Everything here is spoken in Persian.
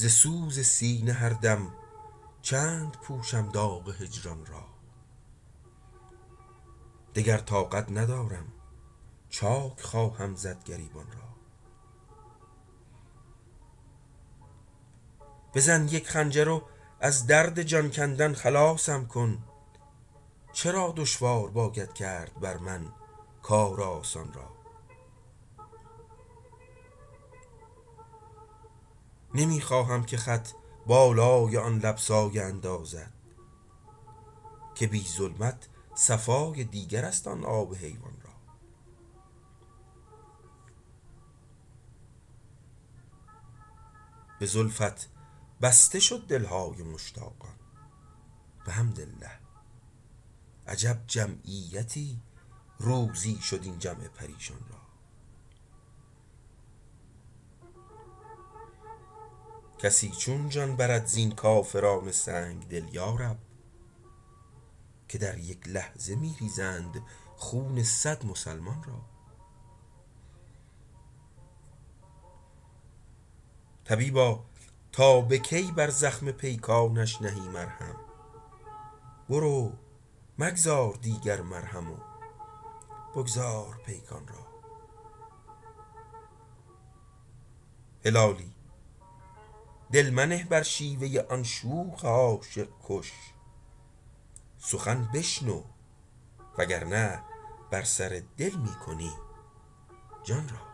ز سوز سینه هر دم چند پوشم داغ هجران را. دگر طاقت ندارم چاک خواهم زد گریبان را. بزن یک خنجر و از درد جان کندن خلاصم کن. چرا دشوار باید کرد بر من کار آسان را. نمیخواهم که خط بالای آن لب سایه اندازد، که بی ظلمت صفای دیگر است آن آب حیوان را. به زلفت بسته شد دلهای مشتاقان، بحمدالله عجب جمعیتی روزی شد این جمع پریشان را. کسی چون جان برد زین کافران سنگ دل یارب، که در یک لحظه میریزند خون 100 مسلمان را. طبیبا تا به کی بر زخم پیکانش نهی مرهم. برو مگذار دیگر مرهم و بگذار پیکان را. هلالی دل منه بر شیوه آن شوخ عاشق کش. سخن بشنو وگرنه بر سر دل میکنی جان را.